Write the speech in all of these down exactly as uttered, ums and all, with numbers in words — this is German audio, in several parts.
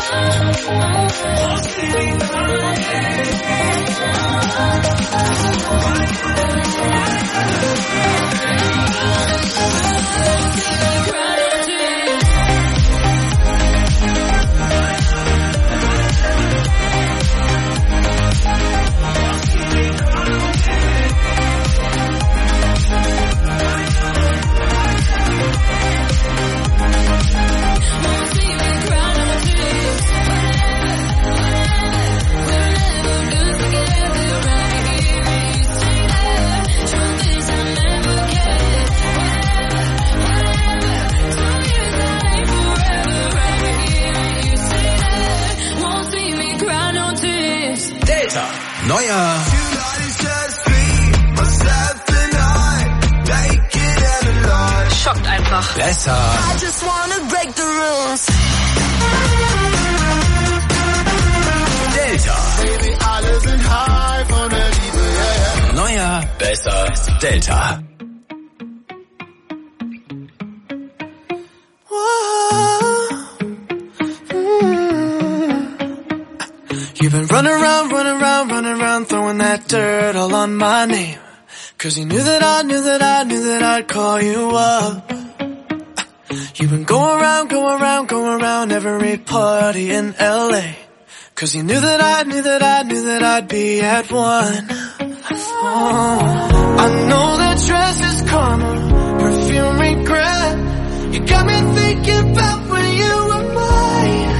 Neuer schockt einfach. Besser. Delta. Baby, alle sind high von der Liebe, yeah. Neuer, besser, Delta. You've been running around, running around, running around, throwing that dirt all on my name. Cause you knew that I knew that I knew that I'd call you up. You've been going around, going around, going around every party in L A. Cause you knew that I knew that I knew that I'd be at one. Oh, I know that dress is karma, perfume regret. You got me thinking about when you were mine.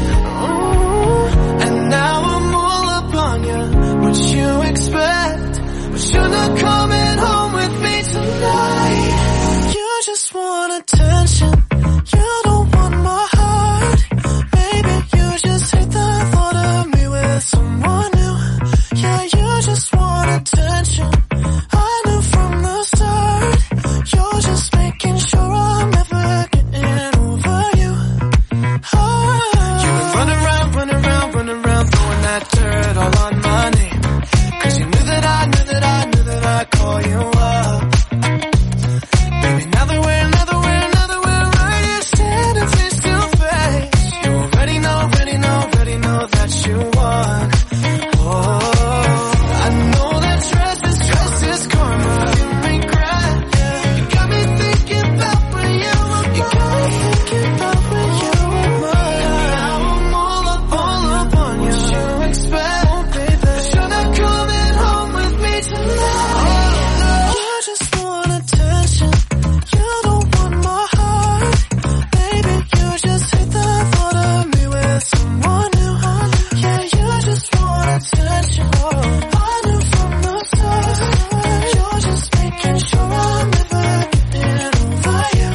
Oh, and now I'm all up on you. What you expect? But you're not coming home with me tonight. You just want attention. You don't want my heart. Baby, you just hate the thought of me with someone new. Yeah, you just want attention. I knew from the start. You're just making sure I'm never getting over you. Oh, you've been running around, running around, running around, throwing that dirt all on my name. Cause you knew that I knew that I knew that I'd call you up. Baby, now that we're, now that we're, now that we're right here standing face to face, you already know, already know, already know that you won. Oh, I know that dress is, dress is karma, you regret. You got me thinking about when you were mine. You got me thinking about when you were mine. Now I'm all up, all up on you. What you expect? Oh, baby, but you're not coming home with me tonight. You just want attention. You don't want my heart. Baby, you just hate the thought of me with someone new. Yeah, you just want attention. I knew from the start. You're just making sure I'm never getting over you.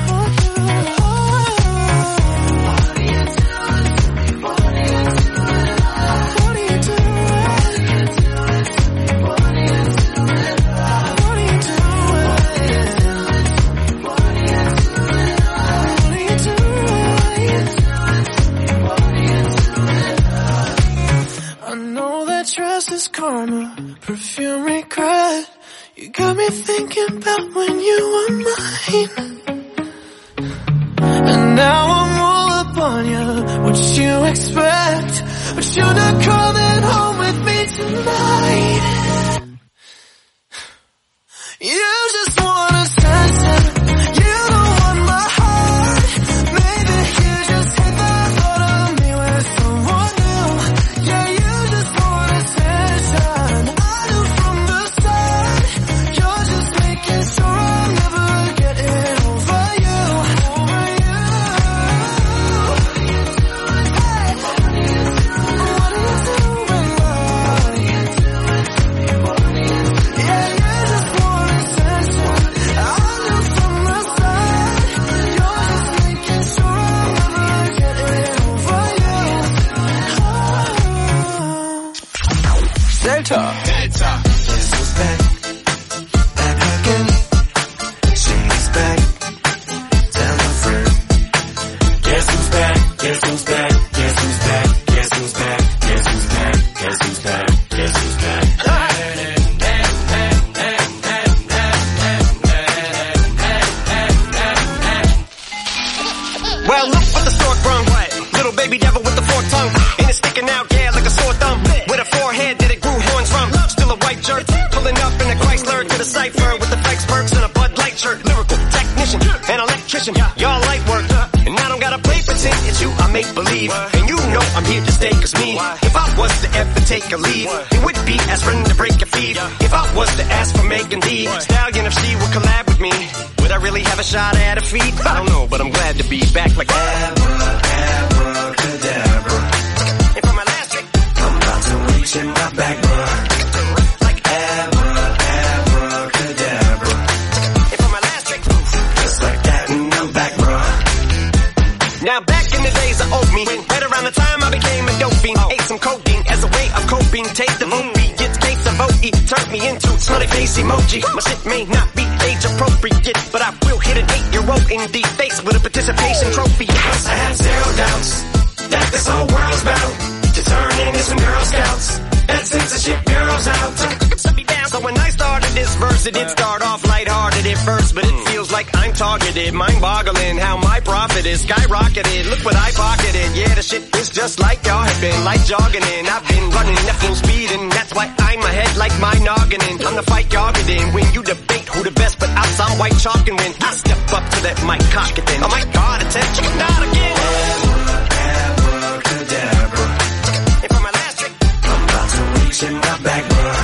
What are you doing to me? What are you doing? What are you doing? What are you doing? What are you doing? What are you doing? I know that dress is karma, perfume regret. You got me thinking about when you were mine. And now I'm all up on you. What you expect? But you're not coming home with me tonight. You just want attention. You don't want my heart. Maybe you just hate the thought of me with someone new. Yeah, you just want attention. I knew from the start. You're just making sure I'm never getting over you. Over you. What are you doing? Hey, what are you doing? What are you doing? What are you doing? Pulling up in a Chrysler to the cipher with the flex perks and a Bud Light shirt. Lyrical technician, an electrician, y'all light work. And I don't gotta play pretend, it's you I make believe. And you know I'm here to stay, cause me, if I was to ever take a leave, it would be aspirin to break your feet. If I was to ask for Megan Thee Stallion, if she would collab with me, would I really have a shot at her feet? I don't know, but I'm glad to be back like abracadabra. And for my last trick, I'm about to reach in my back, bruh. Like abracadabra. And for my last trick, just like that, and I'm back, bruh. Now back in the days of old me, right around the time I became a dope fiend, ate some codeine as a way of coping. Take the vote beat, gets case of O E, turned me into smiley face emoji. My shit may not be age appropriate, but I will hit an eight-year-old in the face with a participation trophy. Yes, I have zero doubts that this whole world's bound to turn into some Girl Scouts and censorship bureaus out. So when I started this verse, it did start off lighthearted at first, but it feels like I'm targeted, mind-boggling how my profit is skyrocketed. Look what I pocketed, yeah, the shit is just like y'all have been, like jogging in. I've been running at full speed, and that's why I'm ahead like my noggin in. I'm the fight y'all get in when you debate who the best, but I'm some white chalk, and when I step up to that mic, cock it then. Oh my God, attention, not again. Abracadabra. And for my last trick, I'm about to reach in my back, bruh.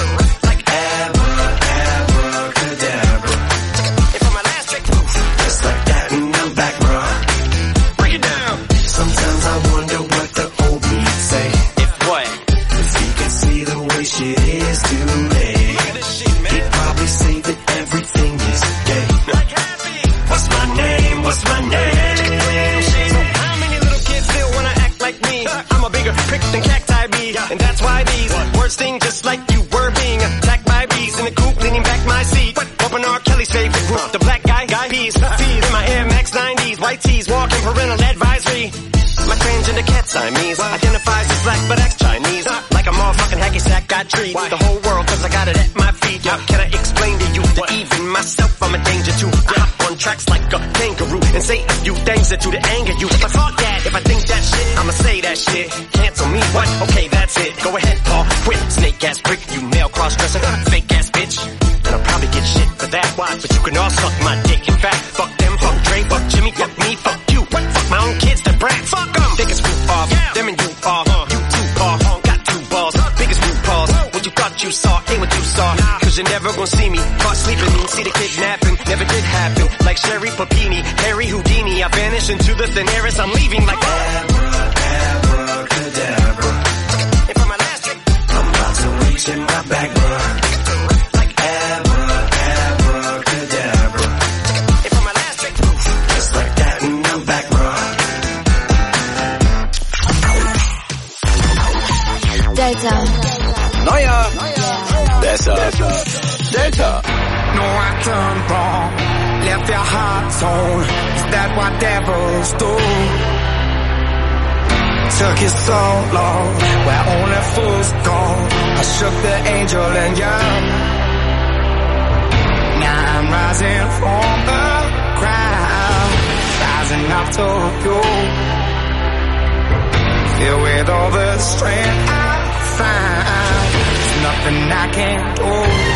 Sting just like you were being attacked by bees in the coop, leaning back my seat. Open R. Kelly's favorite group, the black guy, guy peas, feed in my Air Max nineties, white tees, walking parental advisory. My transgender cat Siamese identifies as black but acts Chinese, like a motherfucking hacky sack. I treat the whole world cause I got it at my feet. How can I explain to you that even myself I'm a danger to? I hop on tracks like a kangaroo and say a few things that do to anger you. But fuck that, if I think that shit, I'ma say that shit. Cancel me, what? Okay, that's it. Go ahead, Paul, quit. Snake ass prick, you male cross-dresser, fake ass bitch. And I'll probably get shit for that, why? But you can all suck my dick. In fact, fuck them, fuck Dre, fuck Jimmy, fuck me, fuck you. Fuck my own kids that brag, fuck them. Biggest roof off, yeah. Them and you off, uh, you two paw, uh, got two balls, uh, biggest root paws. What you thought you saw, ain't what you saw. Nah. Cause you're never gonna see me caught sleeping, see the kidnapping, never did happen. Like Sherry Papini, Harry Houdini, I vanish into the thin air as I'm leaving like abracadabra. And for my last trick, I'm about to reach in my back, bruh. Like abracadabra. And for my last trick, just like that, and I'm back, bruh. Delta. Neuer. Besser. Delta. No, I turned wrong, left your heart torn. Is that what devils do? Took you so long, where only fools go. I shook the angel and young. Now I'm rising from the ground, rising up to you. Filled with all the strength I find, there's nothing I can't do.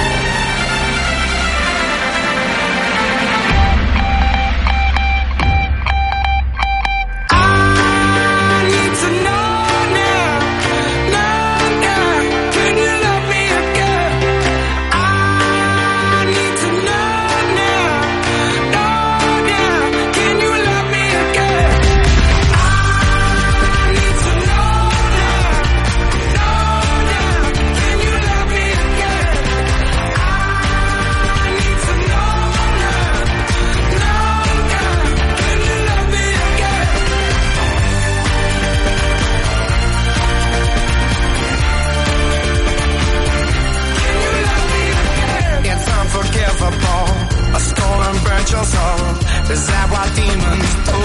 Is that what demons do?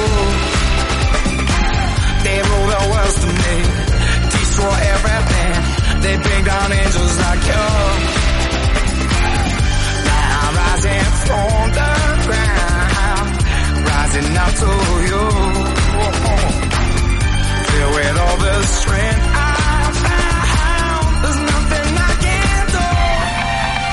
They rule the world to me, destroy everything. They bring down angels like you. Now I'm rising from the ground, rising up to you. Filled with all the strength I found, there's nothing I can't do.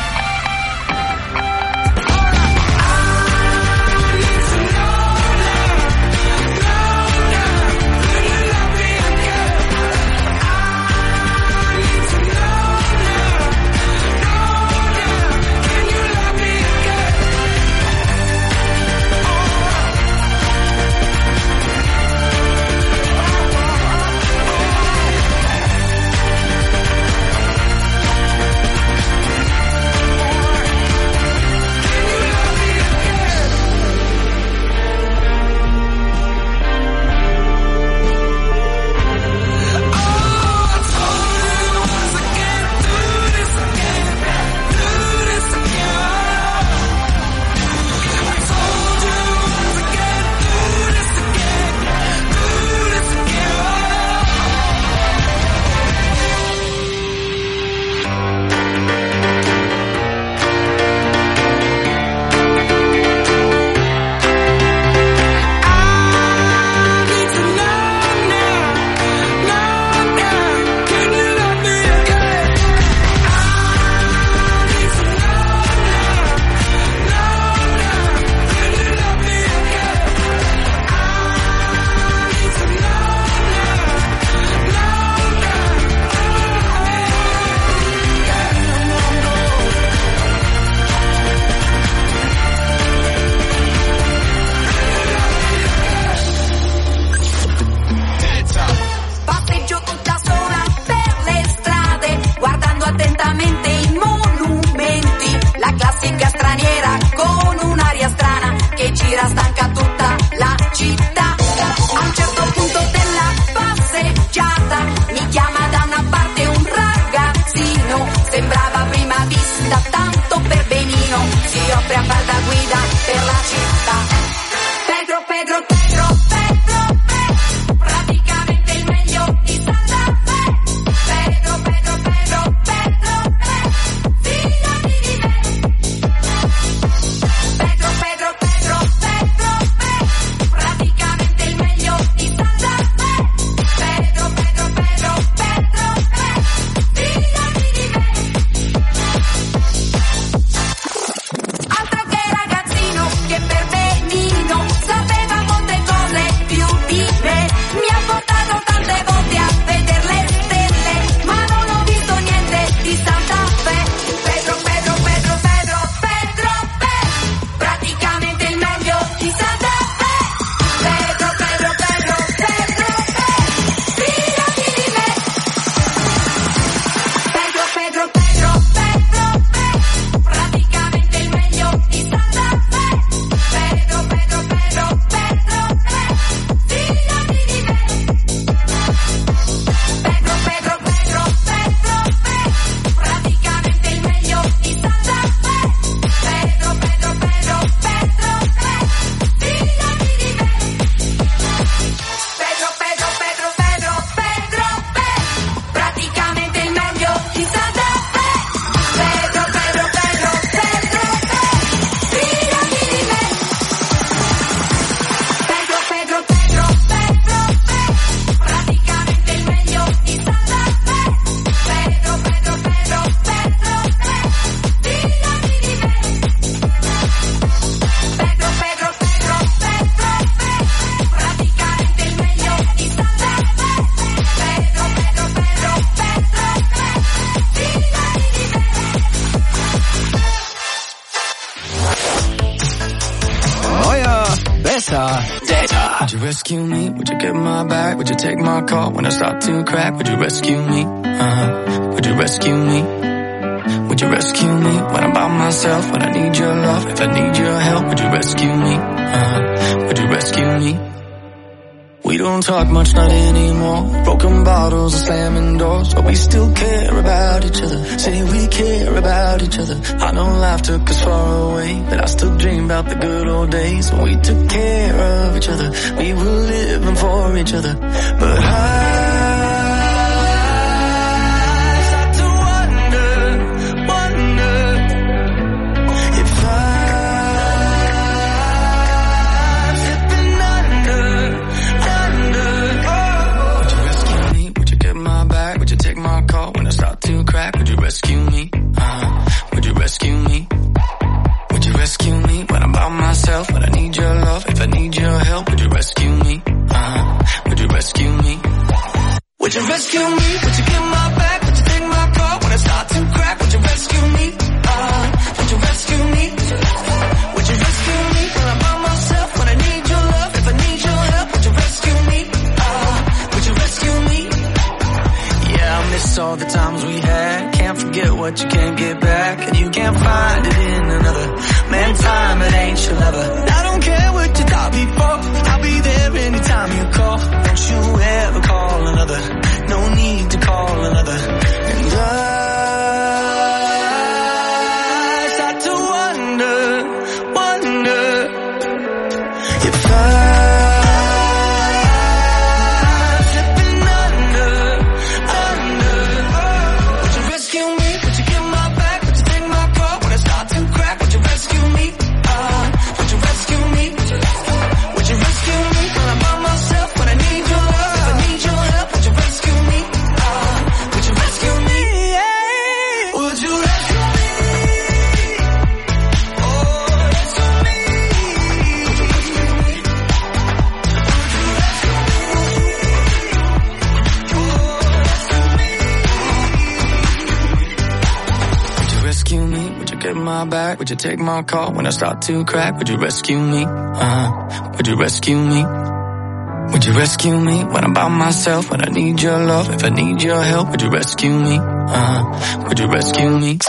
Data, Data. Would you rescue me? Would you get my back? Would you take my call when I start to crack? Would you rescue me? Uh-huh. Would you rescue me? Would you rescue me when I'm by myself? When I need your love, if I need your help, would you rescue me? Uh-huh. Would you rescue me? We don't talk much, not anymore. Broken bottles and slamming doors, but we still care about each other. Say we care about each other. I know life took us far away, but I still dream about the good old days when we took care of each other. We were living for each other. But I start to wonder, wonder if I'm slipping under. Would you take my call when I start to crack? Would you rescue me? Uh-huh. Would you rescue me? Would you rescue me when I'm by myself? When I need your love, if I need your help, would you rescue me? Uh-huh. Would you rescue me? Would you rescue me? Would you give my back? Would you take my call when I start to crack? Would you rescue me? Uh-huh. Would you rescue me? Would you rescue me when I'm by myself? When I need your love, if I need your help, would you rescue me? Uh-huh. Would you rescue me? Yeah, I miss all the times we had. Can't forget what you can't get back, and you can't find it in another. Man, time, it ain't your lover. I don't care what you thought before, I'll be there anytime you call. Don't you ever call another, no need to call another. And I start to wonder, wonder if I back? Would you take my call when I start to crack? Would you rescue me? Uh-huh. Would you rescue me? Would you rescue me when I'm by myself? When I need your love, if I need your help, would you rescue me? Uh-huh. Would you rescue me?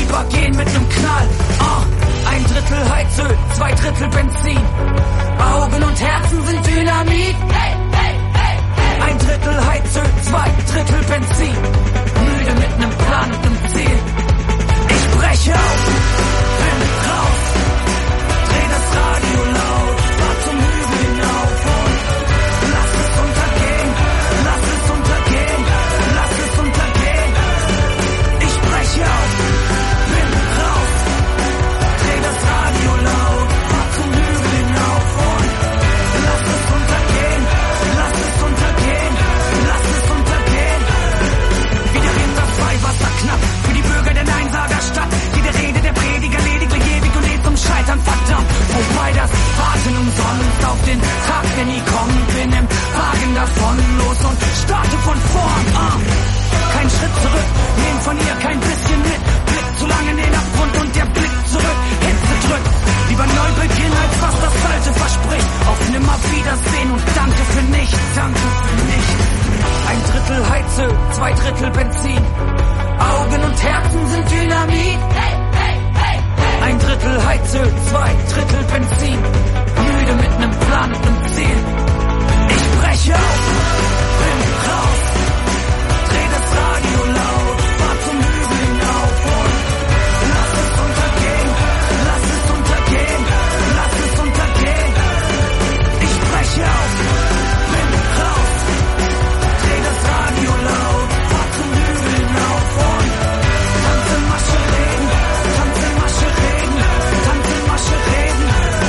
Zwei Drittel Benzin, Augen Augen und Herzen sind Dynamit. Hey, hey, hey, hey. Ein Drittel Heizöl, zwei Drittel Benzin. Müde mit nem Plan und nem Ziel. Ich breche auf, bin raus. Dreh das Radio laut, fahr zum Hügel hinauf und lass es untergehen, lass es untergehen, lass es untergehen. Ich breche auf, bin raus. Dreh das Radio laut, fahr zum Hügel hinauf und lass es untergehen, lass es untergehen, lass es untergehen. Wieder in das Weihwasser knapp für die Bürger der Neinsagerstadt. Jede Rede der Prediger lediglich ewig und lädt zum Scheitern verdammt. Wobei das Warten umsonst auf den Tag, der nie kommt, bin im Wagen davon los und starte von vorn. Ah. Kein Schritt zurück, nehm von ihr kein bisschen mit. Blick zu lange in den Abgrund und der Blick zurück, Hitze drückt. Lieber neu beginnen, als was das Alte verspricht. Auf Nimmerwiedersehen und danke für nichts, danke für nichts. Ein Drittel Heizöl, zwei Drittel Benzin. Augen und Herzen sind Dynamit. Hey, hey, hey, hey. Ein Drittel Heizöl, zwei Drittel Benzin. Müde mit nem Plan und nem Ziel. Ich breche auf, bin raus. Dreh das Radio laut, fahr zum Hügel hinauf und lass es untergehen, lass es untergehen, lass es untergehen. Ich breche auf, bin raus. Dreh das Radio laut, fahr zum Hügel hinauf und tanze Masche reden, tanze Masche reden, tanze Masche reden.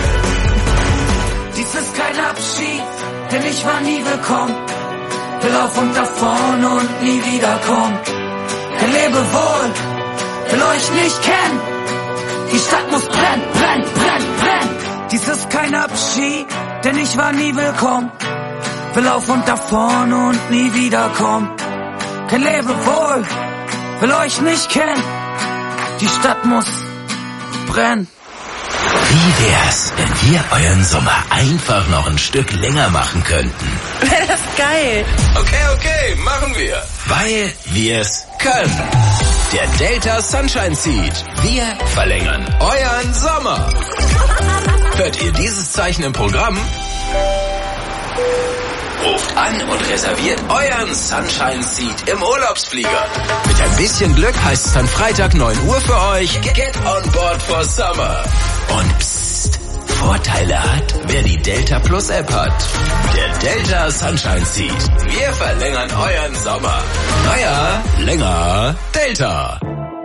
Dies ist kein Abschied, denn ich war nie willkommen. Will auf und davon und nie wiederkommen. Kein Lebewohl, will euch nicht kennen. Die Stadt muss brennen, brennen, brennen, brennen. Dies ist kein Abschied, denn ich war nie willkommen. Will auf und davon und nie wiederkommen. Kein Lebewohl, will euch nicht kennen. Die Stadt muss brennen. Wie wär's, wenn wir euren Sommer einfach noch ein Stück länger machen könnten? Wäre das geil. Okay, okay, machen wir. Weil wir's können. Der Delta Sunshine Seed. Wir verlängern euren Sommer. Hört ihr dieses Zeichen im Programm? Ruft an und reserviert euren Sunshine Seed im Urlaubsflieger. Mit ein bisschen Glück heißt es dann Freitag neun Uhr für euch. Get on board for summer. Und psst, Vorteile hat, wer die Delta Plus App hat. Der Delta Sunshine Seed. Wir verlängern euren Sommer. Naja, länger Delta.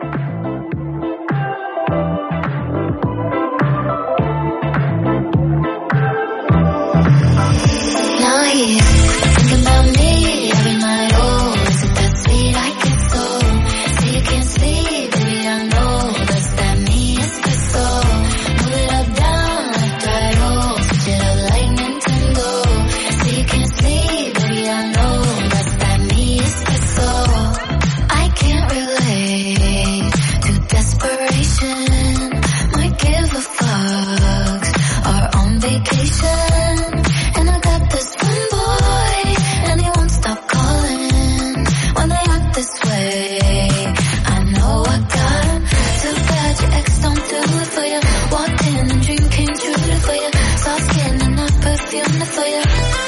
Thinking about me every night, oh, is it that sweet I get so? See you can't sleep, baby, I know that's that me espresso. Move it up, down, left, right, oh, switch it up like Nintendo. See you can't sleep, baby, I know that's that me espresso. I can't relate to desperation. Might give a fucks, are on vacation, and I got this one boy, and he won't stop calling when they act this way. I know I got him. Too bad your ex don't do it for you. Walked in and dream came true for you. Soft skin and not perfume for you.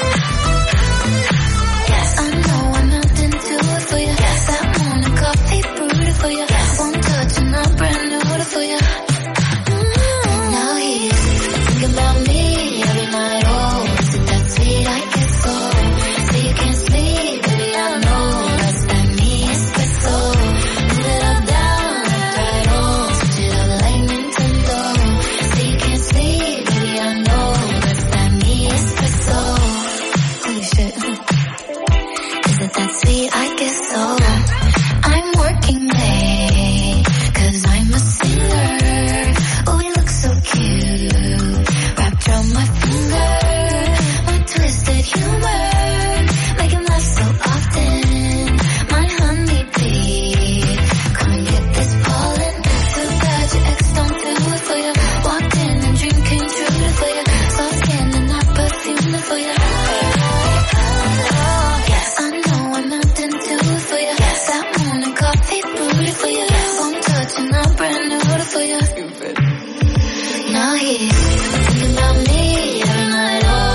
Yes, I know I melt into it for you. Yes, that morning coffee brewed for you. Yes, one touch and I'm brand new for you. Mm-hmm. Now he's thinking about me every night. Oh, is it that sweet I get so? See you can't sleep, baby, I know that's that me espresso. Move it up, down, left, right, oh, switch it up like Nintendo. See you can't sleep, baby, I know that's that me espresso. Holy shit. Is it that sweet I get so? I'm working late, cause I'm a sinner. Oh, you look so cute, wrapped around my finger. My twisted humor, make him laugh so often. My honeybee, come and get this pollen. Too bad your ex don't do it for you. Walked in and dream came true for you. Soft skin and not perfume for you. Yes, I know I'm not into it for you. Yes, that morning coffee brewed for you. One touch and I'm brand new for you. Now he's thinking about me every night. Oh,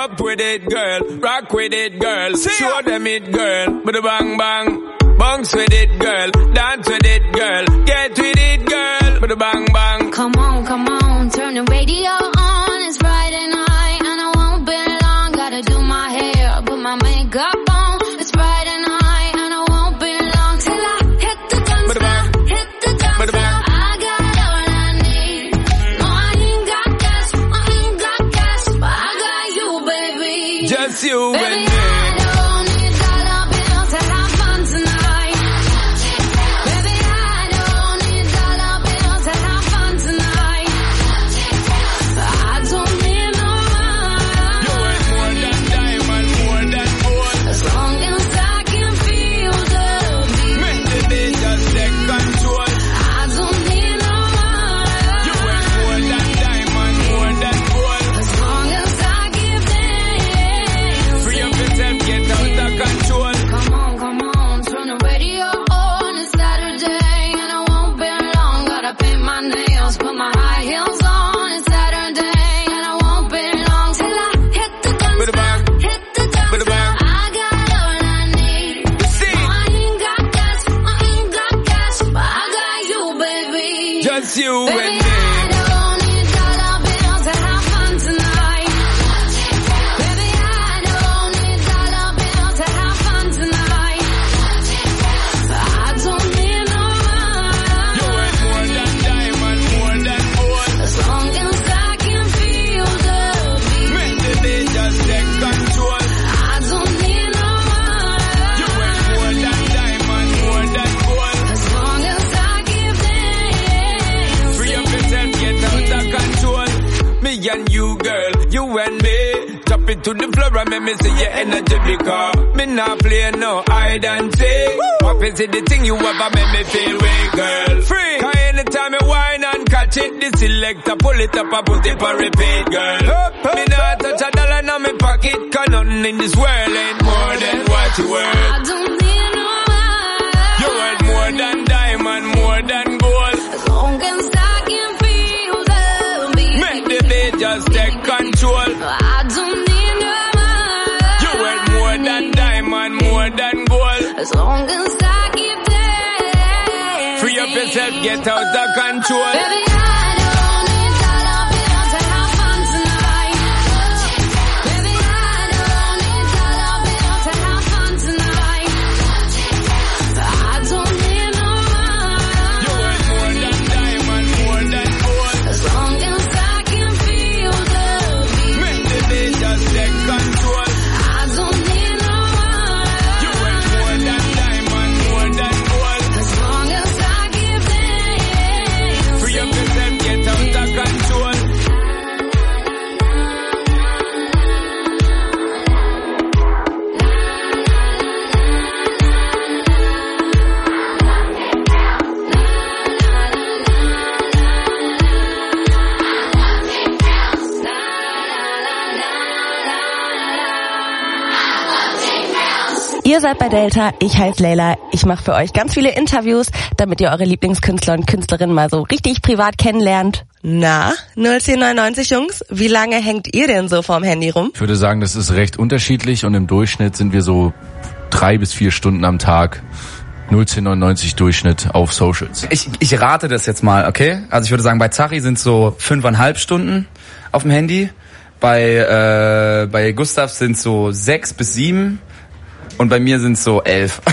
Up with it, girl. Rock with it, girl. Show them it, girl. With a bang bang. Bounce with it, girl. Dance with it, girl. Get with it, girl. With a bang bang. Come on, come on. Turn the radio on. It's Friday night and I won't be long. Gotta do my hair, put my makeup on. It's Friday night and I won't be long till I hit the dance floor. Hit the dance floor. I got all I need. No, I ain't got cash. I ain't got cash, but I got you, baby. Just you baby, and me. I don't need dollar bills to have fun tonight. Baby, I don't need dollar bills to have fun tonight. I don't need no money. You ain't more than diamond, more than gold. As long as I can feel the beat. Make the beat just take control. I don't need no money. You ain't more than diamond, more than gold. As long as I give them. Free up yourself, get out of control. Come on, come on, turn the radio on. It's Saturday and I won't be long. Gotta paint my nails, put my high heels on. It's Saturday and I won't be long till I hit the dance With a floor. bang. Hit the dance With a floor. bang. I got all I need. See. No, I ain't got cash, I ain't got cash, but I got you, baby. Just you Baby, and me. I don't need dollar bills to have fun tonight. Baby, I don't need dollar bills to have fun tonight. I don't need no You money. ain't more than diamond, more than gold. As long as I can feel the beat. Make the beat just take control. I don't need no You money. ain't more than diamond, more than gold. As long as I give them. Free up yourself, get out of control. Me and you, girl, you and me. Drop it to the floor and make me see your energy because me not play no hide and seek. Up and see the thing you ever make me feel way, girl. Free. Cause anytime you whine and catch it, the selector pull it up and put it for repeat, girl. Me not touch a dollar in my pocket, cause nothing in this world ain't more than what you worth. I don't need no money. You worth more than diamond, more than gold. As long as I can feel the beat. Make the beat just take control. I don't need no money. You worth more than diamond, more than gold. As long as I keep them. Free up yourself, get out of control. Baby, I don't need dollar bills to have fun tonight. Baby, I don't need dollar bills to have fun tonight. I don't need no You money. worth more than diamond, more than gold. As long as I can feel the beat. Make the beat just take control. I don't need no money. You worth more than diamond, more than gold. As long as I give them. Free up yourself, get out of control. Ihr seid bei Delta, ich heiße Leila. Ich mache für euch ganz viele Interviews, damit ihr eure Lieblingskünstler und Künstlerinnen mal so richtig privat kennenlernt. Na, null zehn neunundneunzig Jungs, wie lange hängt ihr denn so vorm Handy rum? Ich würde sagen, das ist recht unterschiedlich und im Durchschnitt sind wir so drei bis vier Stunden am Tag. null zehn neunundneunzig Durchschnitt auf Socials. Ich, ich rate das jetzt mal, okay? Also ich würde sagen, bei Zachi sind es so fünfeinhalb Stunden auf dem Handy. Bei, äh, bei Gustav sind es so sechs bis sieben. Und bei mir sind es so elf.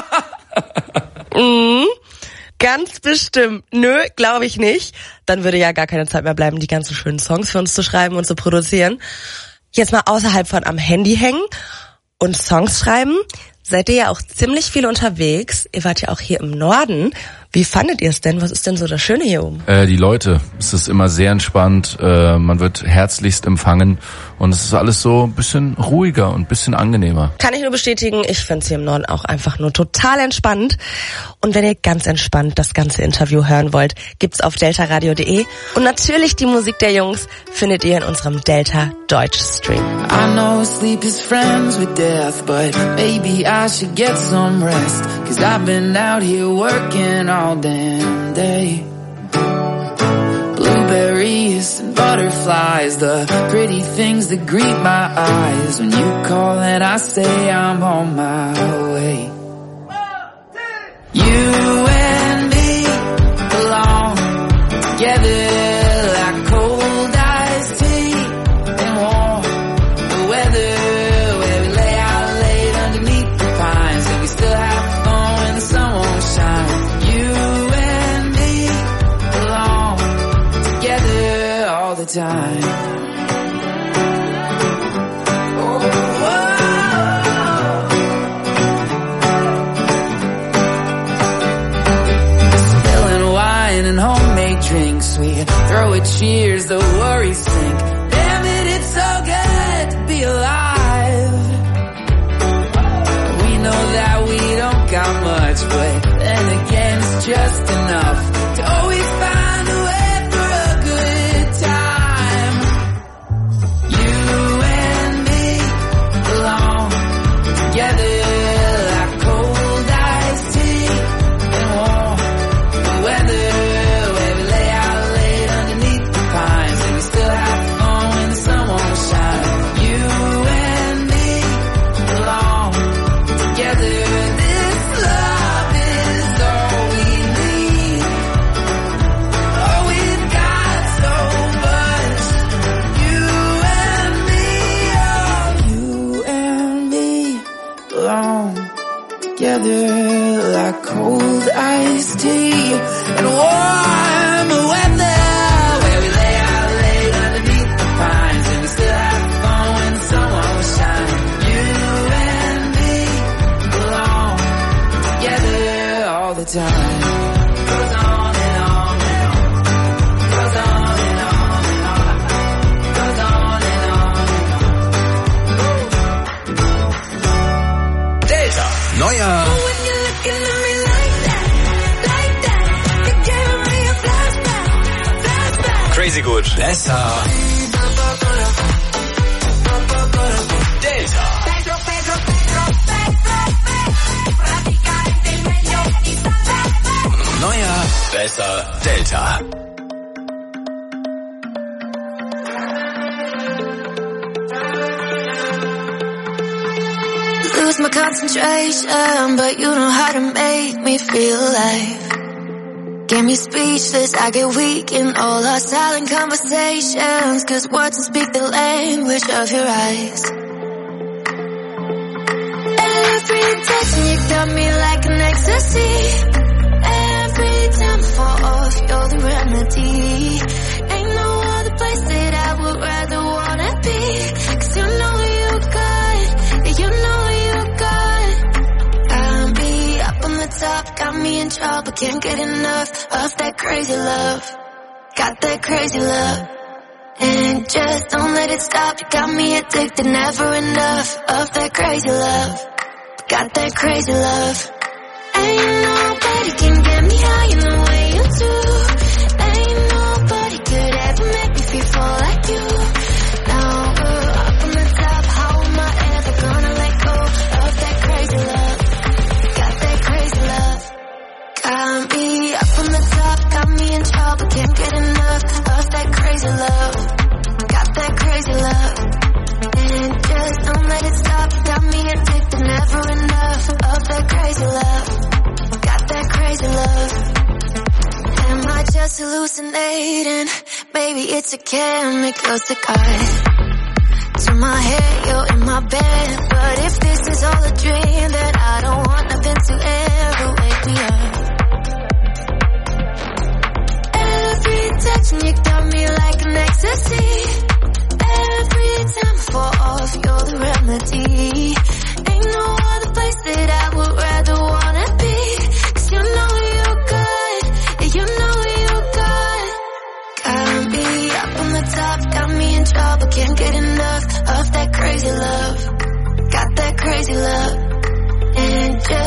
Mhm. Ganz bestimmt. Nö, glaube ich nicht. Dann würde ja gar keine Zeit mehr bleiben, die ganzen schönen Songs für uns zu schreiben und zu produzieren. Jetzt mal außerhalb von am Handy hängen und Songs schreiben. Seid ihr ja auch ziemlich viel unterwegs. Ihr wart ja auch hier im Norden. Wie fandet ihr es denn? Was ist denn so das Schöne hier oben? Äh, die Leute, es ist immer sehr entspannt, äh, man wird herzlichst empfangen und es ist alles so ein bisschen ruhiger und ein bisschen angenehmer. Kann ich nur bestätigen, ich finde es hier im Norden auch einfach nur total entspannt. Und wenn ihr ganz entspannt das ganze Interview hören wollt, gibt's auf delta radio punkt de. Und natürlich die Musik der Jungs findet ihr in unserem Delta Deutsch Stream. I know sleep is friends with death, but maybe I should get some rest, 'cause I've been out here working all damn day. Blueberries and butterflies, the pretty things that greet my eyes. When you call and I say I'm on my way. You and me belong together like cold iced tea and warm the weather, where we lay out late underneath the pines and we still have fun when the sun won't shine. You and me belong together all the time. And homemade drinks, we throw a cheers, the worries sink. Damn it, it's so good to be alive. We know that we don't got much, but then again it's just enough to always find a way for a good time. You and me belong together like cold iced tea and warm the weather. Together like cold iced tea and warm weather, where we lay out late underneath the pines and we still have fun when the sun won't shine. You and me belong together all the time. Goes on and on and on. Goes on and on and on. Goes on and on and on. Delta. Neuer Crazy gut. Besser. Delta. Neuer, besser, Delta. Lose my concentration, but you know how to make me feel alive. Get me speechless, I get weak in all our silent conversations, cause words don't speak the language of your eyes. Every touch you got me like an ecstasy. Every time I fall off, you're the remedy. Ain't no other place that I would rather wanna be, cause you know you good, you know you good. Got me up on the top, got me in trouble, can't get enough of that crazy love. Got that crazy love. And just don't let it stop, you got me addicted, never enough of that crazy love. Got that crazy love. Ain't nobody can get me high in the way you do. Ain't nobody could ever make me feel full like you. Now we're up on the top, how am I ever gonna let go of that crazy love? Got that crazy love. Got me up on the top, got me in trouble, can't get enough of that crazy love. Got that crazy love. And just don't let it stop, got me addicted, never enough of that crazy love. Got that crazy love. Am I just hallucinating? Maybe it's a chemical cigar to my head, you're in my bed. But if this is all a dream, then I don't want nothing to ever wake me up. Every touch you got me like an ecstasy. Every time I fall off, you're the remedy. Ain't no other place that I would rather wanna be, cause you know you're good, you know you're good. Got me up on the top, got me in trouble, can't get enough of that crazy love. Got that crazy love. And just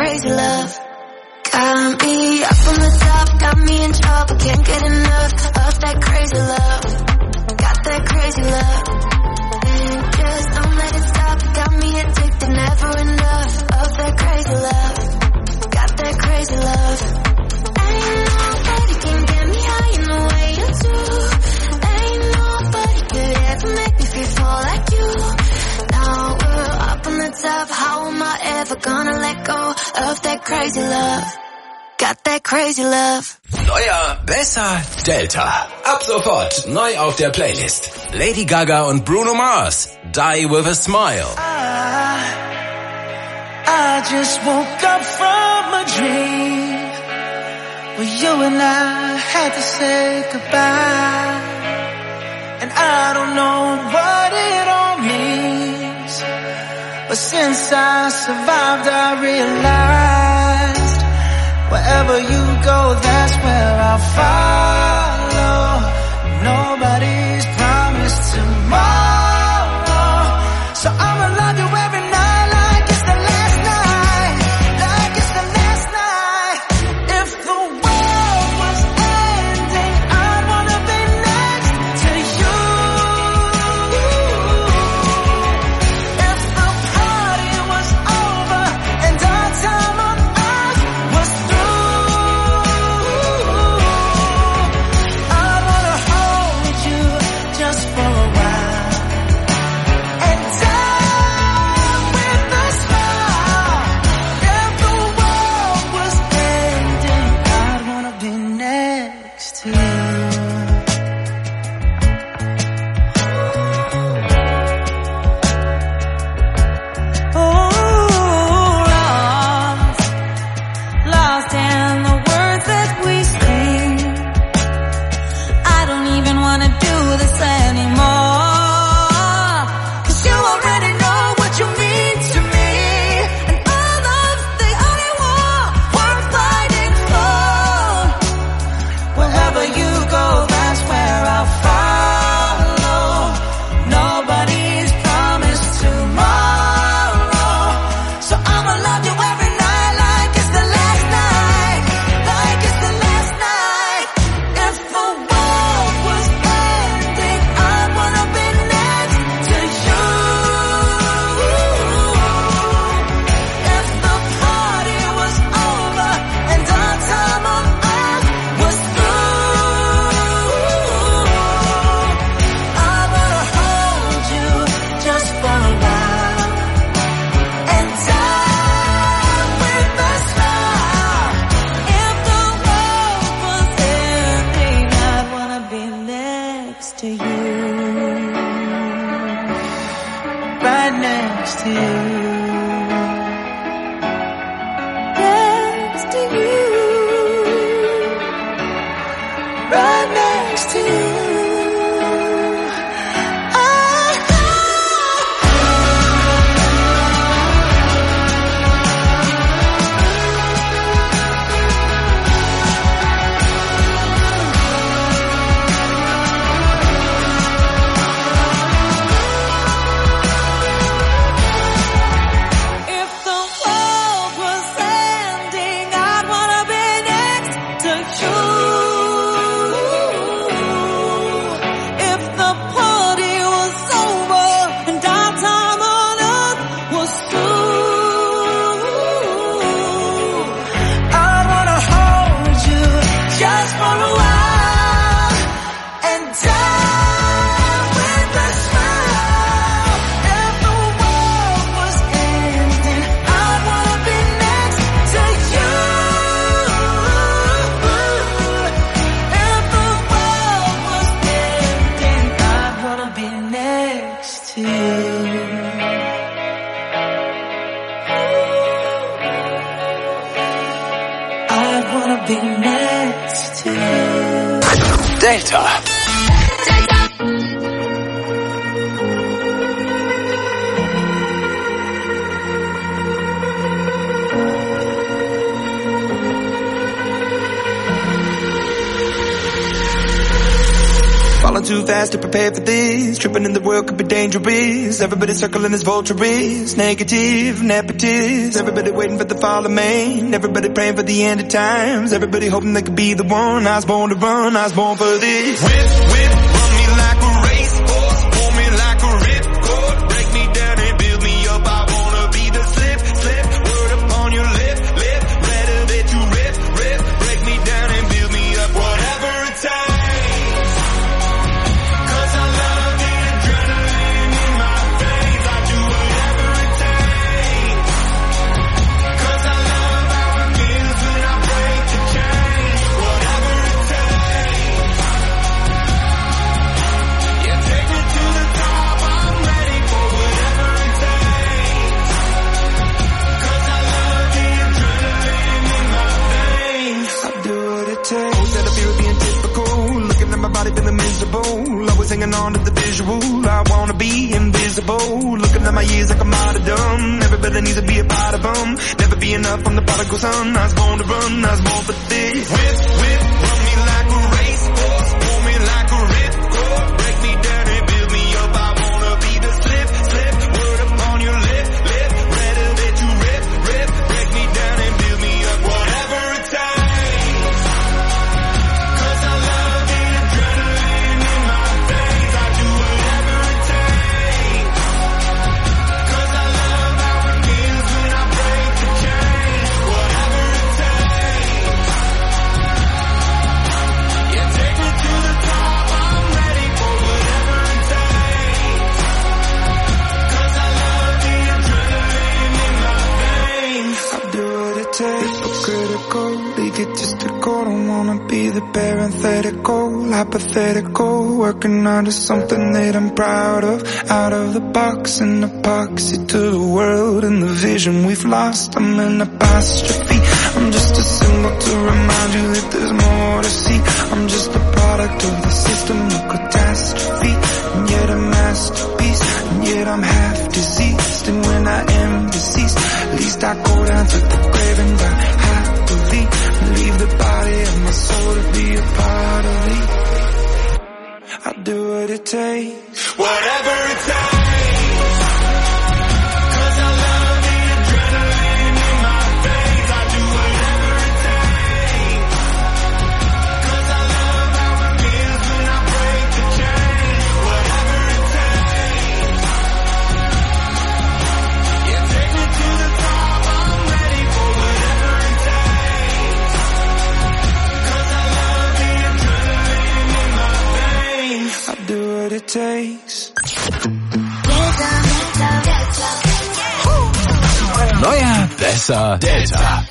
crazy love. Got me up on the top, got me in trouble, can't get enough of that crazy love. Got that crazy love. And just don't let it stop, got me addicted, never enough of that crazy love. Got that crazy love. Ain't nobody can get me high in the way you do. Ain't nobody could ever make me feel fall like you. Now we're up on the top, how am I ever gonna let go of that crazy love? Got that crazy love. Neuer, besser, Delta. Ab sofort neu auf der Playlist. Lady Gaga und Bruno Mars. Die with a Smile. I, I just woke up from a dream where you and I had to say goodbye. And I don't know what it all means, but since I survived I realized wherever you go, that's where I'll follow. Nobody's promised tomorrow, so I'ma love you every night like it's the last night, like it's the last night. If the world was ending, I wanna be next to you. If the party was over and our time on earth was through, I wanna hold you just for a while and die with a smile. If the world was ending, I'd wanna be next to you. Lost, lost in the words that we sing. I don't even wanna do this anymore, 'cause you already know what you mean to me, and all of the only war we're fighting for. Wherever you go, that's where I'll follow. Nobody's promised tomorrow, so I'ma love you every night like it's the last night, like it's the last night. If the world was ending, I wanna be next to you. If the party was over and our time on earth was through, I wanna hold you just for a while and die with a smile. If the world was ending, I'd wanna be next to you, right next to you, next to you, right next to you. If the world was ending, I'd wanna be next to you. If the party was over and our time on earth was through, I'd wanna hold you just for a while and die with a smile. If the world was ending, I'd wanna be next to you. If the world was ending, I'd wanna be next to you. I'd wanna be next to you. Delta. too fast to prepare for this. Tripping in the world could be dangerous. Everybody circling as vultures. Negative, nepotist. Everybody waiting for the fall of man. Everybody praying for the end of times. Everybody hoping they could be the one. I was born to run, I was born for this. Whip, whip, run me like a racehorse. Pull me like a ripcord. Break me down and build me up. I wanna be the slip, slip. Word upon your lip, lip. Better that you rip, rip. Break me down and build me up. Whatever it takes. Feeling miserable, always hanging on to the visual. I wanna be invisible, looking at my years like I'm out of dumb. Everybody needs to be a part of them. Never be enough, I'm the prodigal son. I was born to run, I was born for this. Whip, whip, run me like a racehorse. Pull me like a ripcord. Break me down and build me up. I wanna be the slip, slip. Word upon your lip, lip. Better that you rip, rip. Break me down and build me up. Whatever it takes. Egotistical, don't wanna be the parenthetical, hypothetical, working under something that I'm proud of, out of the box, an epoxy to the world and the vision we've lost. I'm an apostrophe, I'm just a symbol to remind you that there's more to see. I'm just a product of the system of catastrophe, and yet a masterpiece, and yet I'm half diseased. And when I am deceased, at least I go down to the grave and die happily. Leave the body of my soul to be a part of me. I'll do what it takes, whatever it takes. Cause I love the adrenaline in my veins. I'll do whatever it takes. Cause I love how it feels when I break the chains. Whatever it takes. Yeah, take me to the top. I'm ready for whatever it takes. I'll do what it takes. Neuer, besser, Delta.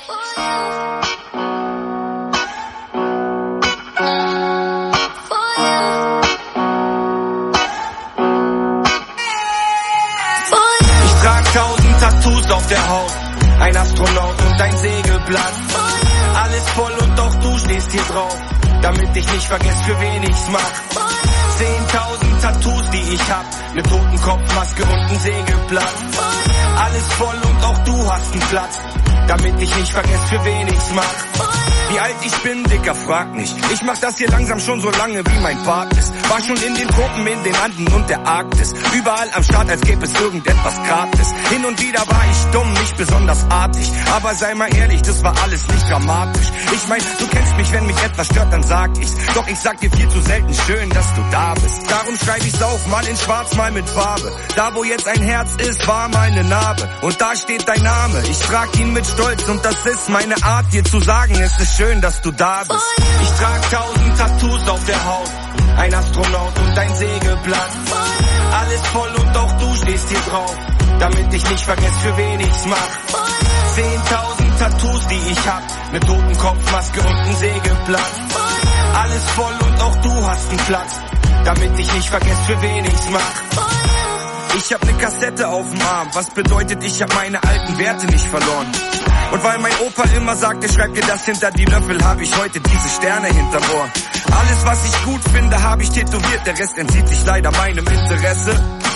Ich trag tausend Tattoos auf der Haut, ein Astronaut und ein Segelblatt. Alles voll und doch du stehst hier drauf, damit ich nicht vergesse, für wen ich's mach. Zehntausend Tattoos, die ich hab, ne Totenkopfmaske und ein Segelblatt. Alles voll und auch du hast einen Platz, damit ich nicht vergesse, für wen ich's mach. Wie alt ich bin, Dicker, frag nicht. Ich mach das hier langsam schon so lange, wie mein Part ist. War schon in den Tropen, in den Anden und der Arktis. Überall am Start, als gäbe es irgendetwas gratis. Hin und wieder war ich dumm, nicht besonders artig. Aber sei mal ehrlich, das war alles nicht dramatisch. Ich mein, du kennst mich, wenn mich etwas stört, dann sag ich's. Doch ich sag dir viel zu selten, schön, dass du da bist. Darum schreib ich's auf, mal in schwarz, mal mit Farbe. Da wo jetzt ein Herz ist, war meine Narbe. Und da steht dein Name, ich trag ihn mit Stolz. Und das ist meine Art, dir zu sagen, es ist schön, dass du da bist. Ich trag tausend Tattoos auf der Haut, ein Astronaut und ein Segelblatt. Alles voll und auch du stehst hier drauf, damit ich nicht vergesse, für wen ich's mach. Zehntausend Tattoos, die ich hab, ne Totenkopfmaske und ein Segelblatt. Alles voll und auch du hast einen Platz, damit ich nicht vergesse, für wen ich's mach. Ich hab ne Kassette auf dem Arm, was bedeutet, ich hab meine alten Werte nicht verloren. Und weil mein Opa immer sagte, schreib dir das hinter die Löffel, hab ich heute diese Sterne hinterm Ohr. Alles, was ich gut finde, hab ich tätowiert, der Rest entzieht sich leider meinem Interesse.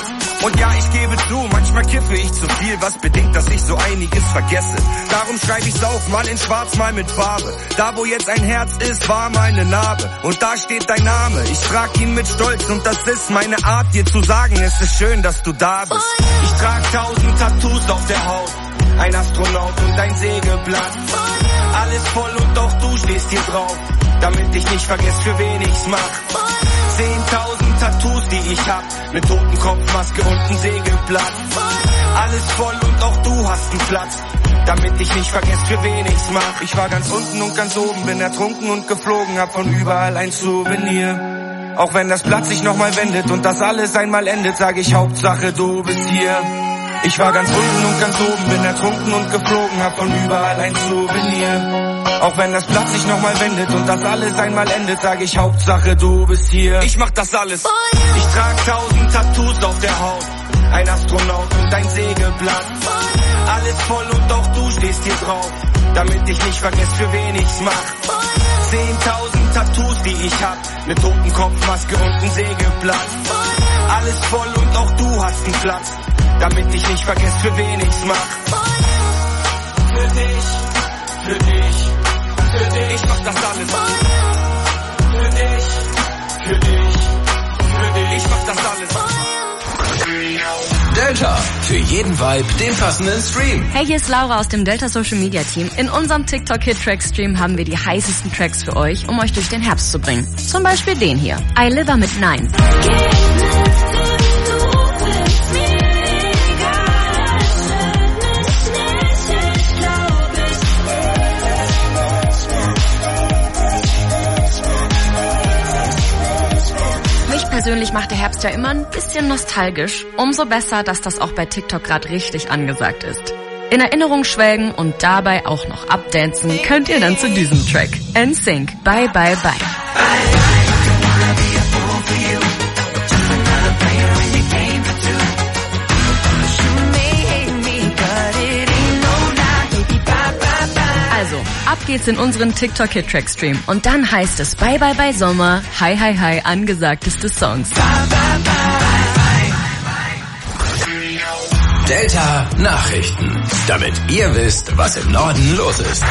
Und ja, ich gebe zu, manchmal kiffe ich zu viel, was bedingt, dass ich so einiges vergesse. Darum schreibe ich's auf, mal in schwarz, mal mit Farbe. Da, wo jetzt ein Herz ist, war meine Narbe. Und da steht dein Name, ich trag ihn mit Stolz. Und das ist meine Art, dir zu sagen, es ist schön, dass du da bist. Ich trag tausend Tattoos auf der Haut, ein Astronaut und ein Sägeblatt. Alles voll und auch du stehst hier drauf, damit ich nicht vergesse, für wen ich's mach. Zehntausend Tattoos, die ich hab, ne Totenkopfmaske und ein Sägeblatt. Alles voll und auch du hast einen Platz, damit ich nicht vergesse, für wen ich's mach. Ich war ganz unten und ganz oben, bin ertrunken und geflogen, hab von überall ein Souvenir. Auch wenn das Blatt sich nochmal wendet und das alles einmal endet, sag ich Hauptsache du bist hier. Ich war ganz unten und ganz oben, bin ertrunken und geflogen, hab von überall ein Souvenir. Auch wenn das Blatt sich nochmal wendet und das alles einmal endet, sag ich Hauptsache du bist hier. Ich mach das alles. Ich trag tausend Tattoos auf der Haut, ein Astronaut und ein Sägeblatt. Alles voll und auch du stehst hier drauf, damit ich nicht vergesse, für wen ich's mach. Zehntausend Tattoos, die ich hab, ne Totenkopfmaske und ein Sägeblatt. Alles voll und auch du hast einen Platz, damit ich nicht vergesse, für wen ich's mach. Für dich, für dich, für dich, ich mach das alles. Für dich, für dich, für dich, ich mach das alles. Delta, für jeden Vibe den passenden Stream. Hey, hier ist Laura aus dem Delta Social Media Team. In unserem TikTok Hit Track Stream haben wir die heißesten Tracks für euch, um euch durch den Herbst zu bringen. Zum Beispiel den hier, I Liver mit Nein. Persönlich macht der Herbst ja immer ein bisschen nostalgisch. Umso besser, dass das auch bei TikTok gerade richtig angesagt ist. In Erinnerung schwelgen und dabei auch noch abdancen könnt ihr dann zu diesem Track. N Sync, Bye Bye Bye. Also, ab geht's in unseren TikTok Hit Track Stream. Und dann heißt es Bye Bye Bye Sommer, Hi Hi Hi angesagteste Songs. Delta Nachrichten, damit ihr wisst, was im Norden los ist.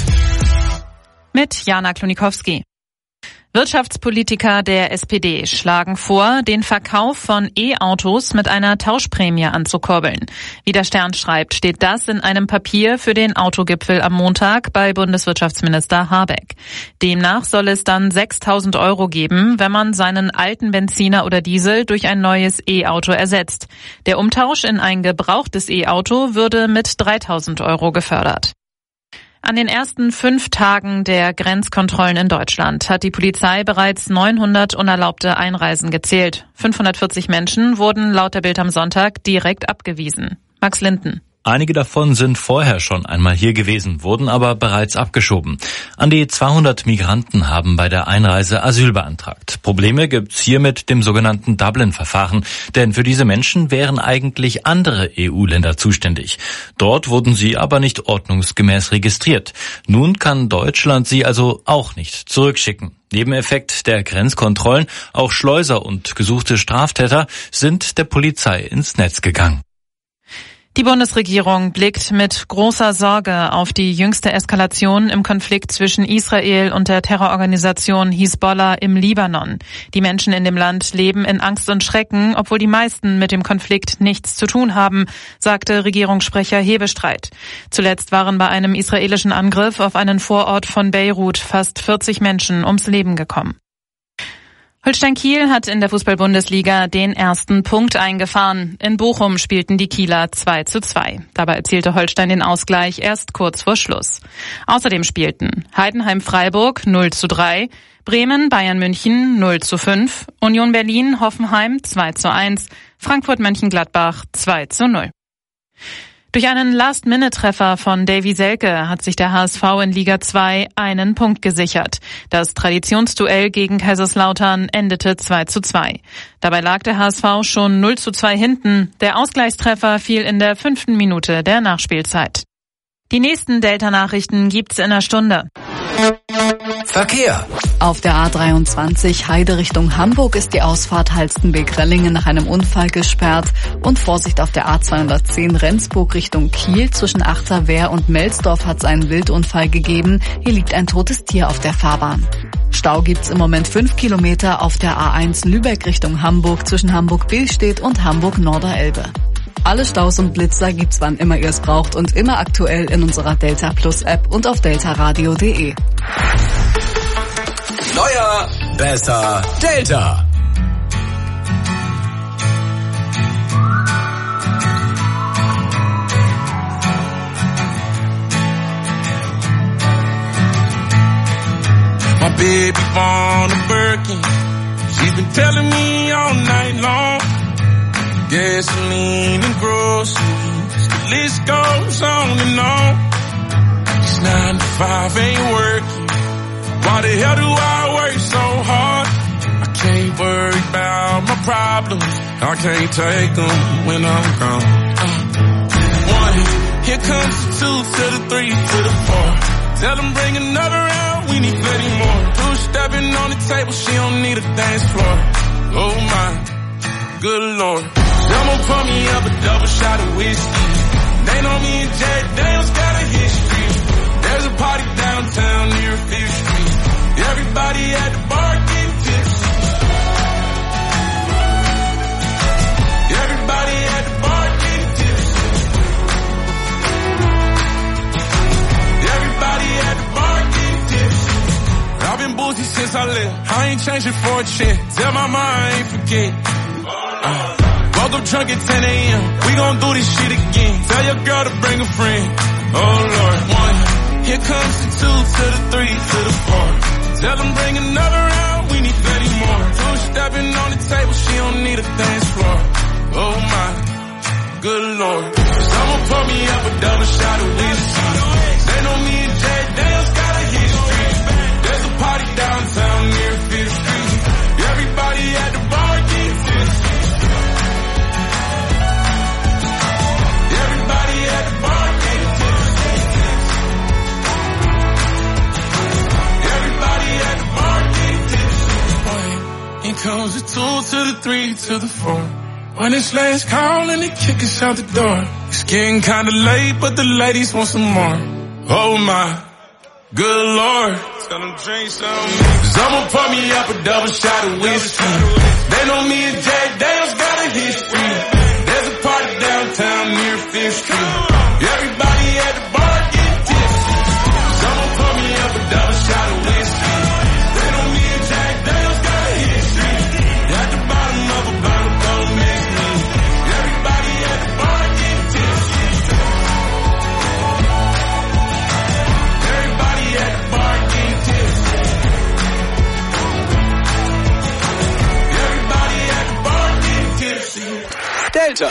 Mit Jana Klonikowski. Wirtschaftspolitiker der S P D schlagen vor, den Verkauf von E-Autos mit einer Tauschprämie anzukurbeln. Wie der Stern schreibt, steht das in einem Papier für den Autogipfel am Montag bei Bundeswirtschaftsminister Habeck. Demnach soll es dann sechstausend Euro geben, wenn man seinen alten Benziner oder Diesel durch ein neues E-Auto ersetzt. Der Umtausch in ein gebrauchtes E-Auto würde mit dreitausend Euro gefördert. An den ersten fünf Tagen der Grenzkontrollen in Deutschland hat die Polizei bereits neunhundert unerlaubte Einreisen gezählt. fünfhundertvierzig Menschen wurden laut der Bild am Sonntag direkt abgewiesen. Max Linden. Einige davon sind vorher schon einmal hier gewesen, wurden aber bereits abgeschoben. An die zweihundert Migranten haben bei der Einreise Asyl beantragt. Probleme gibt's hier mit dem sogenannten Dublin-Verfahren, denn für diese Menschen wären eigentlich andere E U-Länder zuständig. Dort wurden sie aber nicht ordnungsgemäß registriert. Nun kann Deutschland sie also auch nicht zurückschicken. Nebeneffekt der Grenzkontrollen, auch Schleuser und gesuchte Straftäter sind der Polizei ins Netz gegangen. Die Bundesregierung blickt mit großer Sorge auf die jüngste Eskalation im Konflikt zwischen Israel und der Terrororganisation Hisbollah im Libanon. Die Menschen in dem Land leben in Angst und Schrecken, obwohl die meisten mit dem Konflikt nichts zu tun haben, sagte Regierungssprecher Hebestreit. Zuletzt waren bei einem israelischen Angriff auf einen Vorort von Beirut fast vierzig Menschen ums Leben gekommen. Holstein Kiel hat in der Fußball-Bundesliga den ersten Punkt eingefahren. In Bochum spielten die Kieler zwei zu zwei. Dabei erzielte Holstein den Ausgleich erst kurz vor Schluss. Außerdem spielten Heidenheim-Freiburg null zu drei, Bremen Bayern München null zu fünf, Union Berlin Hoffenheim zwei zu eins, Frankfurt Mönchengladbach zwei zu null. Durch einen Last-Minute-Treffer von Davy Selke hat sich der H S V in Liga zwei einen Punkt gesichert. Das Traditionsduell gegen Kaiserslautern endete zwei zu zwei. Dabei lag der H S V schon null zu zwei hinten. Der Ausgleichstreffer fiel in der fünften Minute der Nachspielzeit. Die nächsten Delta-Nachrichten gibt's in einer Stunde. Verkehr. Auf der A dreiundzwanzig Heide Richtung Hamburg ist die Ausfahrt Halstenbek-Rellingen nach einem Unfall gesperrt. Und Vorsicht auf der A zweihundertzehn Rendsburg Richtung Kiel. Zwischen Achterwehr und Melsdorf hat es einen Wildunfall gegeben. Hier liegt ein totes Tier auf der Fahrbahn. Stau gibt's im Moment fünf Kilometer auf der A eins Lübeck Richtung Hamburg zwischen Hamburg-Billstedt und Hamburg-Norderelbe. Alle Staus und Blitzer gibt's wann immer ihr es braucht und immer aktuell in unserer Delta Plus App und auf deltaradio punkt de. Neuer, besser, Delta. My baby on a Birkin, she's been telling me all night long. Gasoline and groceries, the list goes on and on. It's nine to five, ain't working. Why the hell do I work so hard? I can't worry about my problems. I can't take them when I'm gone. Uh, one, here comes the two to the three to the four. Tell them bring another round, we need plenty more. Two stepping on the table, she don't need a dance floor. Oh my, good lord. Someone pour me up a double shot of whiskey. They know me and Jack Daniels got a history. There's a party downtown near Fifth Street. Everybody at the bar getting tipsy. Everybody at the bar getting tipsy. Everybody at the bar getting tipsy. I've been boozy since I left. I ain't changing for a check. Tell my mom I ain't forget. Uh, woke up drunk at ten a.m. We gon' do this shit again. Tell your girl to bring a friend. Oh Lord, one. Here comes the two to the three to the four. Tell them bring another round, we need plenty more. Two stepping on the table, she don't need a dance floor. Oh my, good lord. Someone pour me up a double shot of whiskey. They know me and Jack Daniels got a history. There's a party downtown near Fifth Street. Everybody at the bar getting tipsy. Everybody at the bar getting tipsy. Everybody at the bar getting tipsy. Here comes the two to the three to the four. When it's last call and they kick us out the door. It's getting kinda late, but the ladies want some more. Oh my, good lord. Tell them drink some. Someone pour me up a double shot of whiskey. They know me and Jack Daniels got a history. There's a party downtown near Fifth Street. Everybody at the bar getting tipsy. Someone pour me up a double shot of whiskey. They know me and Jack Daniels got a history. At the bottom of a bottle, don't miss me. Everybody at the bar getting tipsy. Everybody at the bar getting tipsy. Everybody at the bar getting tipsy. Delta.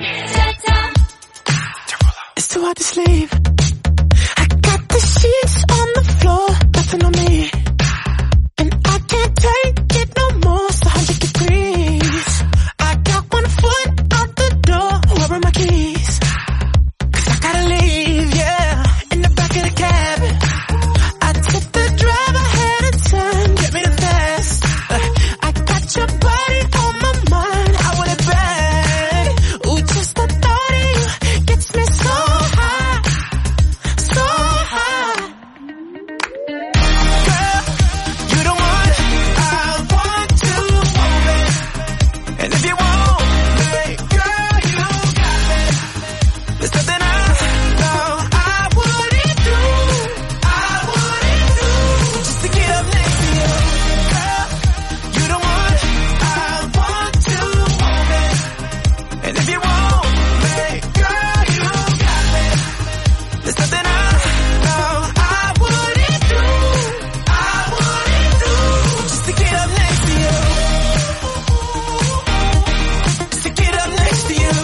It's too hard to sleep. I got the sheets on the floor, nothing on me. And I can't take it no more, it's one hundred degrees. I got one foot out the door, where are my keys? Cause I gotta leave, yeah, in the back of the cab. I took the drive ahead of time, get me the fast. I got your body on my mind, I want it bad. Ooh, just the thought of you gets me so high, so high. Girl, you the one I want to move it. And if you want me, girl, you got me. There's something I know I wouldn't do, I wouldn't do, just to get up next to you. Girl, you the one I want to move it. And if you want me, girl, you got me. There's something I know I wouldn't do, I wouldn't do, just to get up next to you. Just to get up next to you.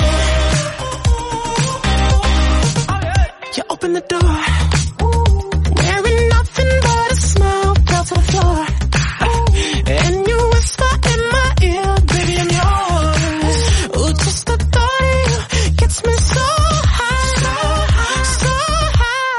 You open the door, wearing nothing but a smile, fell to the floor. And you whisper in my ear, baby, I'm yours. Ooh, just the thought of you gets me so high, so high, so high.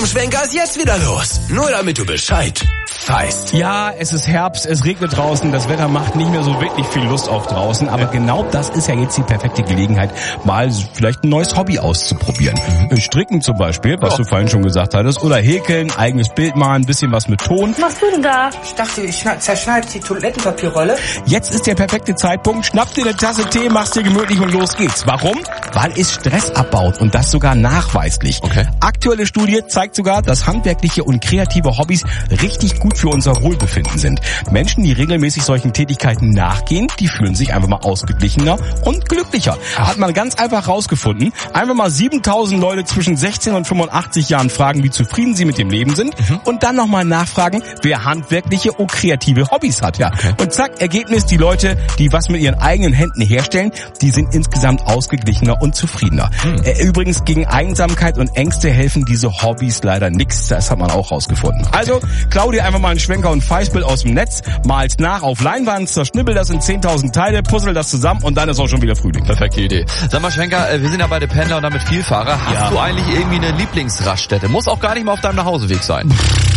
Schwenker ist jetzt wieder los. Nur damit du Bescheid weißt. Ja, es ist Herbst, es regnet draußen, das Wetter macht nicht mehr so wirklich viel Lust auf draußen, aber ja. genau das ist ja jetzt die perfekte Gelegenheit, mal vielleicht ein neues Hobby auszuprobieren. Mhm. Stricken zum Beispiel, was oh. du vorhin schon gesagt hattest, oder häkeln, eigenes Bild malen, ein bisschen was mit Ton. Was machst du denn da? Ich dachte, ich zerschneide die Toilettenpapierrolle. Jetzt ist der perfekte Zeitpunkt, schnapp dir eine Tasse Tee, mach's dir gemütlich und los geht's. Warum? Weil es Stress abbaut und das sogar nachweislich. Okay. Aktuelle Studie zeigt sogar, dass handwerkliche und kreative Hobbys richtig gut für unser Wohlbefinden sind. Menschen, die regelmäßig solchen Tätigkeiten nachgehen, die fühlen sich einfach mal ausgeglichener und glücklicher. Ach. Hat man ganz einfach rausgefunden. Einfach mal siebentausend Leute zwischen sechzehn und fünfundachtzig Jahren fragen, wie zufrieden sie mit dem Leben sind mhm. und dann nochmal nachfragen, wer handwerkliche und kreative Hobbys hat. Ja. Okay. Und zack, Ergebnis, die Leute, die was mit ihren eigenen Händen herstellen, die sind insgesamt ausgeglichener und zufriedener. Mhm. Übrigens, gegen Einsamkeit und Ängste helfen diese Hobbys leider nichts. Das hat man auch rausgefunden. Okay. Also, klau dir einfach mal einen Schwenker und Feißbild aus dem Netz, mal's nach auf Leinwand, zerschnippel das in zehntausend Teile, puzzle das zusammen und dann ist auch schon wieder Frühling. Perfekte Idee. Sag mal, Schwenker, wir sind ja beide Pendler und damit Vielfahrer. Hast ja. du eigentlich irgendwie eine Lieblingsraststätte? Muss auch gar nicht mal auf deinem Nachhauseweg sein.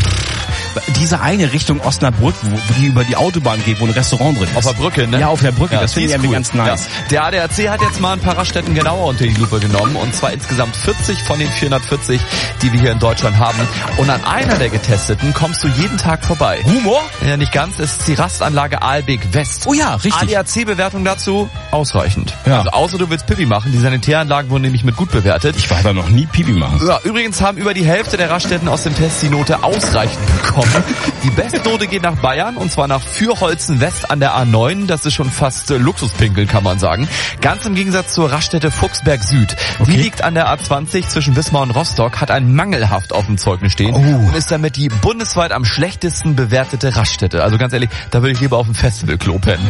Diese eine Richtung Osnabrück, wo die über die Autobahn geht, wo ein Restaurant drin ist. Auf der Brücke, ne? Ja, auf der Brücke. Ja, das finde ich irgendwie cool. ganz nice. Ja. Der A D A C hat jetzt mal ein paar Raststätten genauer unter die Lupe genommen. Und zwar insgesamt vierzig von den vierhundertvierzig, die wir hier in Deutschland haben. Und an einer der getesteten kommst du jeden Tag vorbei. Humor? Ja, nicht ganz. Es ist die Rastanlage Aalbeek West. Oh ja, richtig. A D A C-Bewertung dazu ausreichend. Ja. Also außer du willst Pipi machen. Die Sanitäranlagen wurden nämlich mit gut bewertet. Ich war da noch nie Pipi machen. Ja, übrigens haben über die Hälfte der Raststätten aus dem Test die Note ausreichend bekommen. Die beste Note geht nach Bayern, und zwar nach Fürholzen West an der A neun. Das ist schon fast äh, Luxuspinkeln, kann man sagen. Ganz im Gegensatz zur Raststätte Fuchsberg Süd. Okay. Die liegt an der A zwanzig zwischen Wismar und Rostock, hat ein mangelhaft auf dem Zeugnis stehen oh. und ist damit die bundesweit am schlechtesten bewertete Raststätte. Also ganz ehrlich, da würde ich lieber auf dem Festivalklo pennen.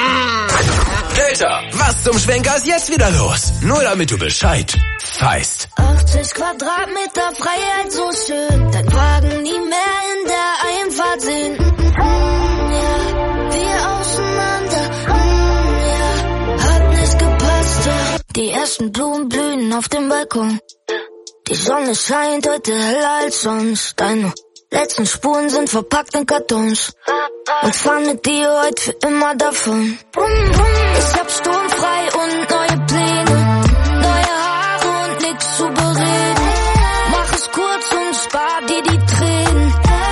Delta, was zum Schwenker ist jetzt wieder los? Nur damit du Bescheid weißt. achtzig Quadratmeter Freiheit, so schön. Dein Wagen nie mehr in der Einfahrt sehen. Mm, ja, wir auseinander. Mm, ja, hat nicht gepasst. Ja. Die ersten Blumen blühen auf dem Balkon. Die Sonne scheint heute heller als sonst. Deine letzten Spuren sind verpackt in Kartons. Und fahr mit dir heute für immer davon. Bum, bum, ich hab sturmfrei und neue Pläne. Neue Haare und nix zu bereden. Mach es kurz und spar dir die Tränen.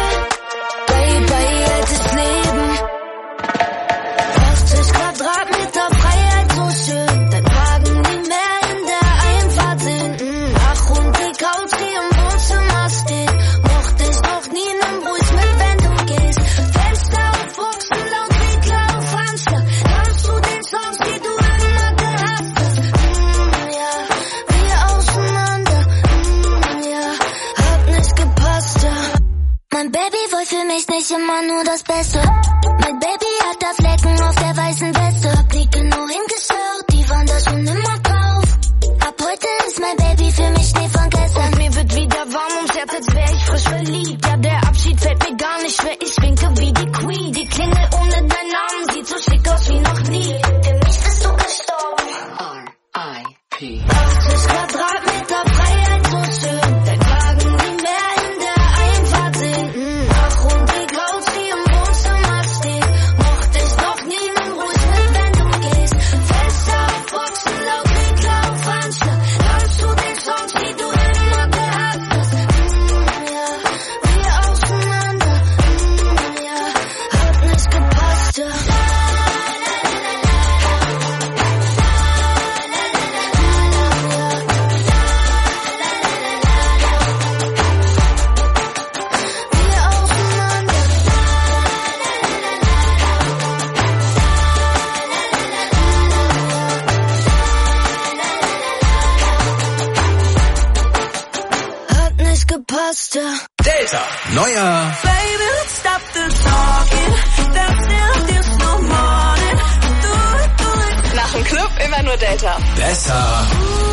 Baby, altes Leben. achtzig Quadratmeter Freiheit, so schön. Dein Wagen nie mehr in der Einfahrt sehen. Ach, und die Couch, die im Wohnzimmer steht. Mochte ich noch nie, nimm ruhig mit, wenn du gehst. Fenster auf Boxen, laut wie klar auf Handschlag. Hörst du den Songs, die du immer gehasst hast? Mm, ja, wir auseinander. Mm, ja, hat nicht gepasst, ja. Mein Baby wollte für mich nicht immer nur das Beste. Mein Baby hat da Flecken auf der weißen Weste. Hab nie genau hingeschaut, die waren da schon immer drauf. Ab heute ist mein Baby für mich Schnee von gestern. Und mir wird wieder warm ums Herz, als wär ich frisch verliebt. Ja, der Abschied fällt mir gar nicht schwer, ich winke wie die Queen. Die Klingel ohne deinen Namen sieht so schick aus wie noch nie. Für mich bist du gestorben. R I P achtzig Quadratmeter Freiheit, so schön. Dein Wagen nie mehr in der Einfahrt sehen. Ach, und die Couch, die im Wohnzimmer steht. Mochte ich noch nie, nimm ruhig mit, wenn du gehst. Fenster auf Boxen, laut wie klar auf Handschlag. Hörst du den Songs, die du immer gehasst hast? Mm, ja, wir auseinander. Mm, ja, hat nicht gepasst, ja. Hat nicht gepasst, ja. Delta, neuer Baby, let's stop the talking. That's still this no morning. Do it, do it. Nach dem Club immer nur Delta. besser.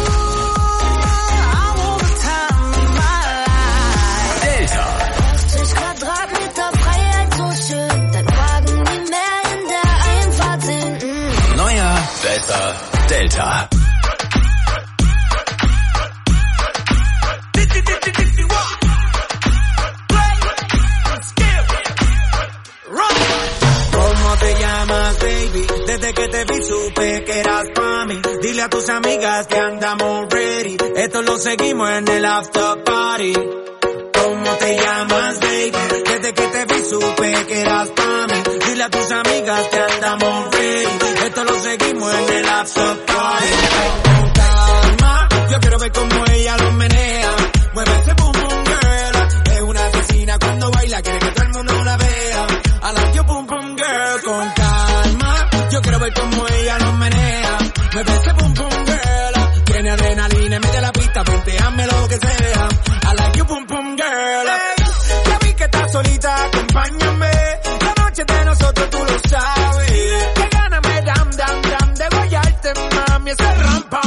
Delta. achtzig Quadratmeter Freiheit, so schön. Dein Wagen nie mehr in der Einfahrt sehen. Mm. Neuer, besser, Delta. Desde que te vi supe que eras pa' mí. Dile a tus amigas que andamos ready. Esto lo seguimos en el after party. ¿Cómo te llamas, baby? Desde que te vi supe que eras pa' mí. Dile a tus amigas que andamos ready. Esto lo seguimos en el after party. Con calma, yo quiero ver cómo ella lo menea. Mueve ese boom boom girl. Es una asesina cuando baila, quiere que todo el mundo la vea. I like your boom boom girl. Con calma, yo quiero ver cómo ella lo menea. Mueve ese boom boom girl. Tiene adrenalina en medio de la pista, venteame lo que sea. I like your boom boom girl. Hey, ya vi que estás solita, acompáñame. La noche de nosotros tú lo sabes. Que gana me dam dam dam de guayarte, mami. Ese rampa